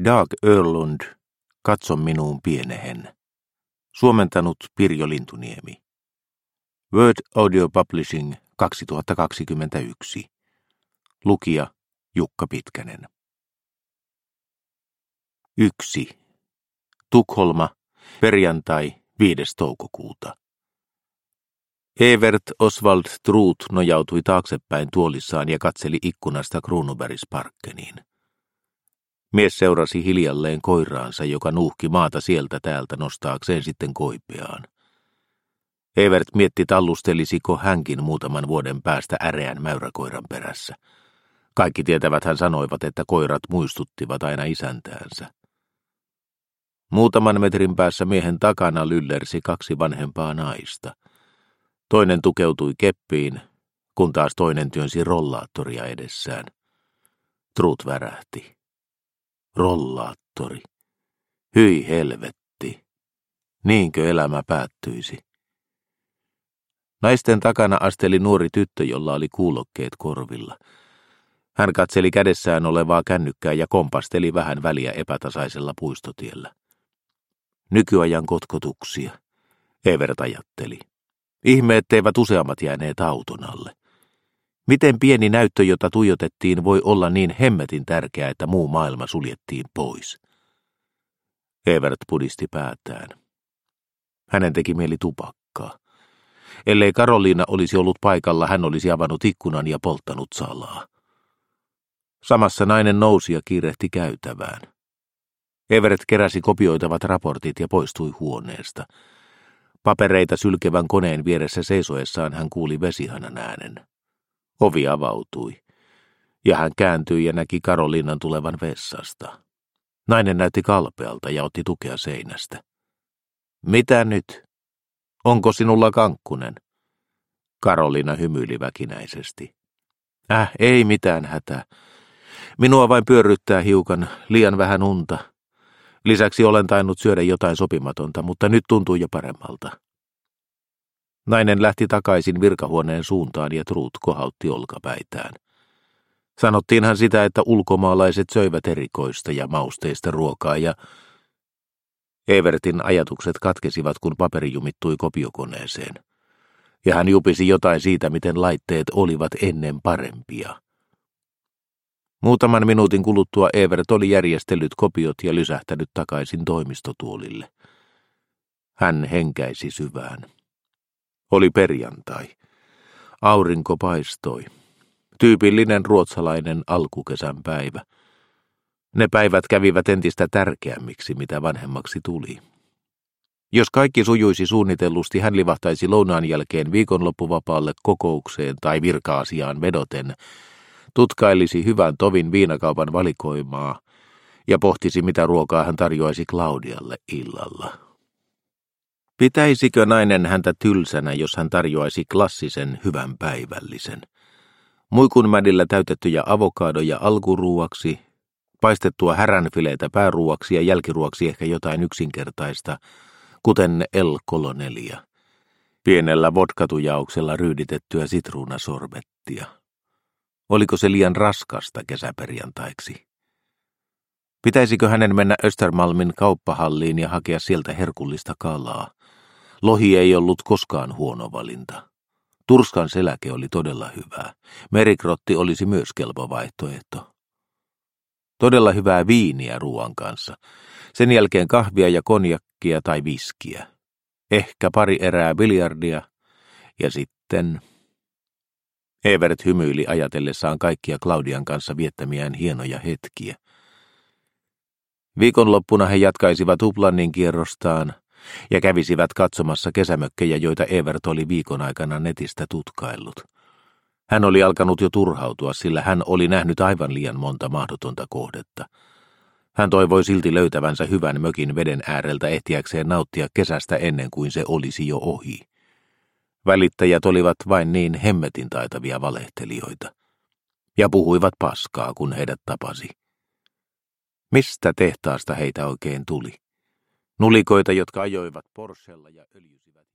Dag Öhrlund, Katso minuun pienehen. Suomentanut Pirjo Lintuniemi. Word Audio Publishing 2021. Lukija Jukka Pitkänen. 1. Tukholma, perjantai 5. toukokuuta. Evert Oswald Truth nojautui taaksepäin tuolissaan ja katseli ikkunasta Kronobergsparkeniin. Mies seurasi hiljalleen koiraansa, joka nuuhki maata sieltä täältä nostaakseen sitten koipeaan. Evert mietti, tallustelisiko hänkin muutaman vuoden päästä äreän mäyräkoiran perässä. Kaikki tietäväthän sanoivat, että koirat muistuttivat aina isäntäänsä. Muutaman metrin päässä miehen takana lyllersi 2 vanhempaa naista. Toinen tukeutui keppiin, kun taas toinen työnsi rollaattoria edessään. Truth värähti. Rollaattori. Hyi helvetti. Niinkö elämä päättyisi? Naisten takana asteli nuori tyttö, jolla oli kuulokkeet korvilla. Hän katseli kädessään olevaa kännykkää ja kompasteli vähän väliä epätasaisella puistotiellä. Nykyajan kotkotuksia, Evert ajatteli. Ihme, etteivät useammat jääneet auton alle. Miten pieni näyttö, jota tuijotettiin, voi olla niin hemmetin tärkeä, että muu maailma suljettiin pois? Evert pudisti päätään. Hänen teki mieli tupakkaa. Ellei Karoliina olisi ollut paikalla, hän olisi avannut ikkunan ja polttanut salaa. Samassa nainen nousi ja kiirehti käytävään. Evert keräsi kopioitavat raportit ja poistui huoneesta. Papereita sylkevän koneen vieressä seisoessaan hän kuuli vesihanan äänen. Ovi avautui, ja hän kääntyi ja näki Karoliinan tulevan vessasta. Nainen näytti kalpealta ja otti tukea seinästä. Mitä nyt? Onko sinulla kankkunen? Karoliina hymyili väkinäisesti. Ei mitään hätää. Minua vain pyörryttää hiukan, liian vähän unta. Lisäksi olen tainnut syödä jotain sopimatonta, mutta nyt tuntuu jo paremmalta. Nainen lähti takaisin virkahuoneen suuntaan ja Truth kohautti olkapäitään. Sanottiinhan sitä, että ulkomaalaiset söivät erikoista ja mausteista ruokaa ja... Evertin ajatukset katkesivat, kun paperi jumittui kopiokoneeseen. Ja hän jupisi jotain siitä, miten laitteet olivat ennen parempia. Muutaman minuutin kuluttua Evert oli järjestellyt kopiot ja lysähtänyt takaisin toimistotuolille. Hän henkäisi syvään. Oli perjantai. Aurinko paistoi. Tyypillinen ruotsalainen alkukesän päivä. Ne päivät kävivät entistä tärkeämmiksi, mitä vanhemmaksi tuli. Jos kaikki sujuisi suunnitellusti, hän livahtaisi lounaan jälkeen viikonloppuvapaalle kokoukseen tai virka-asiaan vedoten, tutkailisi hyvän tovin viinakaupan valikoimaa ja pohtisi, mitä ruokaa hän tarjoaisi Claudialle illalla. Pitäisikö nainen häntä tylsänä, jos hän tarjoaisi klassisen hyvän päivällisen? Muikunmädillä täytettyjä avokadoja alkuruuaksi, paistettua häränfileitä pääruuaksi ja jälkiruoksi ehkä jotain yksinkertaista, kuten El Colonelia. Pienellä vodkatujauksella ryyditettyä sitruunasorbettia. Oliko se liian raskasta kesäperjantaiksi? Pitäisikö hänen mennä Östermalmin kauppahalliin ja hakea sieltä herkullista kalaa? Lohi ei ollut koskaan huono valinta. Turskan seläke oli todella hyvää. Merikrotti olisi myös kelpo vaihtoehto. Todella hyvää viiniä ruoan kanssa. Sen jälkeen kahvia ja konjakkia tai viskiä. Ehkä pari erää biljardia. Ja sitten... Evert hymyili ajatellessaan kaikkia Claudian kanssa viettämiään hienoja hetkiä. Viikonloppuna he jatkaisivat Uplannin kierrostaan ja kävisivät katsomassa kesämökkejä, joita Evert oli viikon aikana netistä tutkaillut. Hän oli alkanut jo turhautua, sillä hän oli nähnyt aivan liian monta mahdotonta kohdetta. Hän toivoi silti löytävänsä hyvän mökin veden ääreltä ehtiäkseen nauttia kesästä ennen kuin se olisi jo ohi. Välittäjät olivat vain niin hemmetin taitavia valehtelijoita. Ja puhuivat paskaa, kun heidät tapasi. Mistä tehtaasta heitä oikein tuli? Nulikoita, jotka ajoivat Porschella ja öljysivät